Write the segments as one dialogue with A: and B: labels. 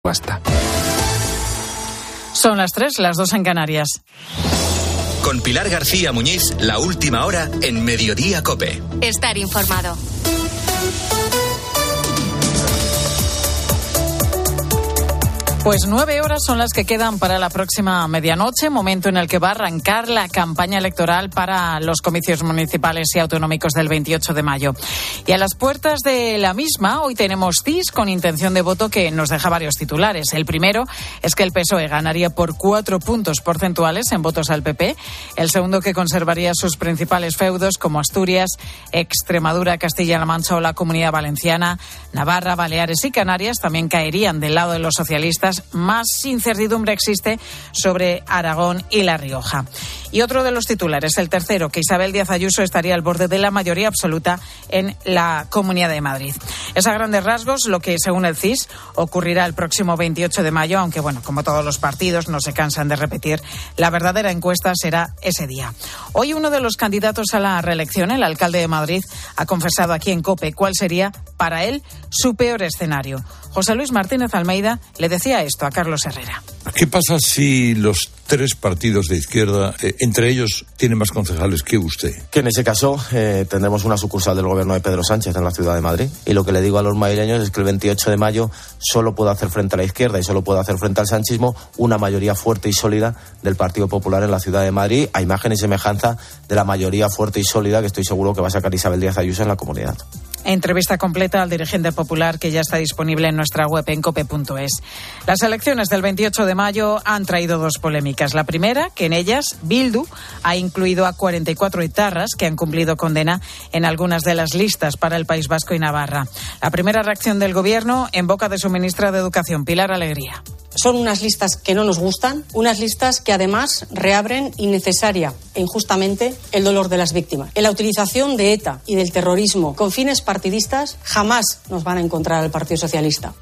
A: Basta.
B: Son las 3, las 2 en Canarias.
C: Con Pilar García Muñiz, la última hora en Mediodía COPE.
D: Estar informado.
B: Pues 9 horas son las que quedan para la próxima medianoche, momento en el que va a arrancar la campaña electoral para los comicios municipales y autonómicos del 28 de mayo. Y a las puertas de la misma, hoy tenemos CIS con intención de voto que nos deja varios titulares. El primero es que el PSOE ganaría por 4 puntos porcentuales en votos al PP. El segundo, que conservaría sus principales feudos como Asturias, Extremadura, Castilla-La Mancha o la Comunidad Valenciana. Navarra, Baleares y Canarias también caerían del lado de los socialistas. Más incertidumbre existe sobre Aragón y La Rioja. Y otro de los titulares, el tercero, que Isabel Díaz Ayuso estaría al borde de la mayoría absoluta en la Comunidad de Madrid. Es a grandes rasgos lo que, según el CIS, ocurrirá el próximo 28 de mayo, aunque, bueno, como todos los partidos no se cansan de repetir, la verdadera encuesta será ese día. Hoy uno de los candidatos a la reelección, el alcalde de Madrid, ha confesado aquí en COPE cuál sería, para él, su peor escenario. José Luis Martínez Almeida le decía esto a Carlos Herrera.
E: ¿Qué pasa si los 3 partidos de izquierda, entre ellos, tienen más concejales que usted?
F: Que en ese caso tendremos una sucursal del gobierno de Pedro Sánchez en la ciudad de Madrid. Y lo que le digo a los madrileños es que el 28 de mayo solo puede hacer frente a la izquierda y solo puede hacer frente al sanchismo una mayoría fuerte y sólida del Partido Popular en la ciudad de Madrid, a imagen y semejanza de la mayoría fuerte y sólida que estoy seguro que va a sacar Isabel Díaz Ayuso en la comunidad.
B: Entrevista completa al dirigente popular que ya está disponible en nuestra web en cope.es. Las elecciones del 28 de mayo han traído 2 polémicas. La primera, que en ellas Bildu ha incluido a 44 etarras que han cumplido condena en algunas de las listas para el País Vasco y Navarra. La primera reacción del Gobierno en boca de su ministra de Educación, Pilar Alegría.
G: Son unas listas que no nos gustan, unas listas que además reabren innecesaria e injustamente el dolor de las víctimas. En la utilización de ETA y del terrorismo con fines partidistas jamás nos van a encontrar al Partido Socialista.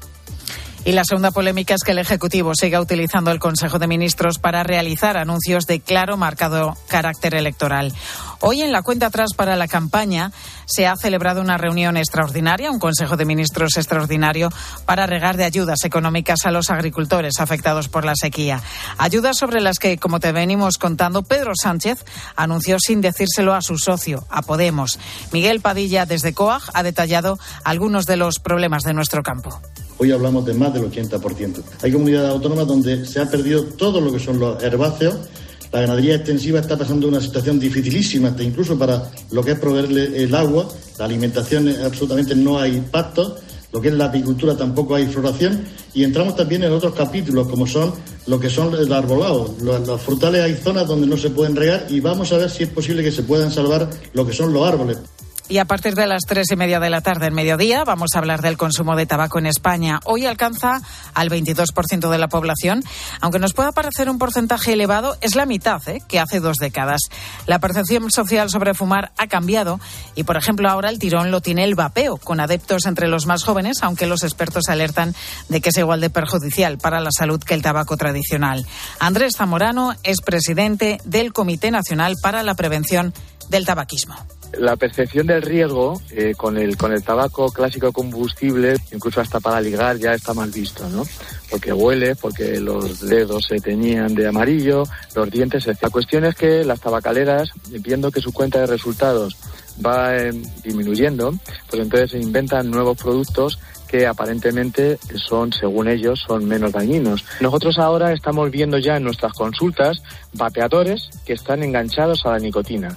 B: Y la segunda polémica es que el Ejecutivo siga utilizando el Consejo de Ministros para realizar anuncios de claro marcado carácter electoral. Hoy, en la cuenta atrás para la campaña, se ha celebrado una reunión extraordinaria, un Consejo de Ministros extraordinario, para regar de ayudas económicas a los agricultores afectados por la sequía. Ayudas sobre las que, como te venimos contando, Pedro Sánchez anunció sin decírselo a su socio, a Podemos. Miguel Padilla, desde COAG, ha detallado algunos de los problemas de nuestro campo.
H: Hoy hablamos de más del 80%. Hay comunidades autónomas donde se ha perdido todo lo que son los herbáceos. La ganadería extensiva está pasando una situación dificilísima, hasta incluso para lo que es proveerle el agua. La alimentación absolutamente no hay pastos. Lo que es la apicultura tampoco hay floración. Y entramos también en otros capítulos, como son lo que son el arbolado. Los frutales hay zonas donde no se pueden regar y vamos a ver si es posible que se puedan salvar lo que son los árboles.
B: Y a partir de las 3:30 de la tarde, en mediodía, vamos a hablar del consumo de tabaco en España. Hoy alcanza al 22% de la población. Aunque nos pueda parecer un porcentaje elevado, es la mitad que hace 2 décadas. La percepción social sobre fumar ha cambiado y, por ejemplo, ahora el tirón lo tiene el vapeo, con adeptos entre los más jóvenes, aunque los expertos alertan de que es igual de perjudicial para la salud que el tabaco tradicional. Andrés Zamorano es presidente del Comité Nacional para la Prevención del Tabaquismo.
A: La percepción del riesgo con el tabaco clásico combustible, incluso hasta para ligar, ya está mal visto, ¿no? Porque huele, porque los dedos se teñían de amarillo, los dientes, etc. La cuestión es que las tabacaleras, viendo que su cuenta de resultados va disminuyendo, pues entonces se inventan nuevos productos que aparentemente son, según ellos, son menos dañinos. Nosotros ahora estamos viendo ya en nuestras consultas vapeadores que están enganchados a la nicotina.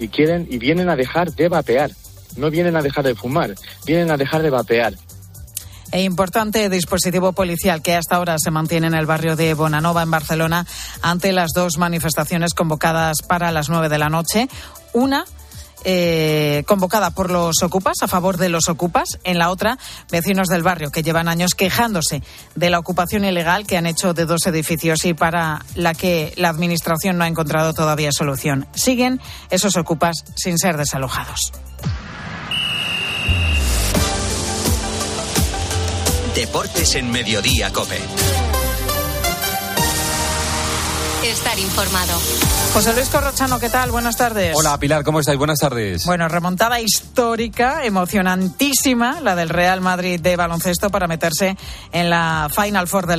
A: Y vienen a dejar de vapear, no vienen a dejar de fumar, vienen a dejar de vapear.
B: E importante dispositivo policial que hasta ahora se mantiene en el barrio de Bonanova, en Barcelona, ante las 2 manifestaciones convocadas para las 9 de la noche. Una convocada por los ocupas, a favor de los ocupas. En la otra, vecinos del barrio que llevan años quejándose de la ocupación ilegal que han hecho de 2 edificios y para la que la administración no ha encontrado todavía solución. Siguen esos ocupas sin ser desalojados.
C: Deportes en Mediodía COPE.
D: Estar informado.
B: José Luis Corrochano, ¿qué tal? Buenas tardes.
I: Hola, Pilar, ¿cómo estáis? Buenas tardes.
B: Bueno, remontada histórica, emocionantísima, la del Real Madrid de baloncesto para meterse en la Final Four del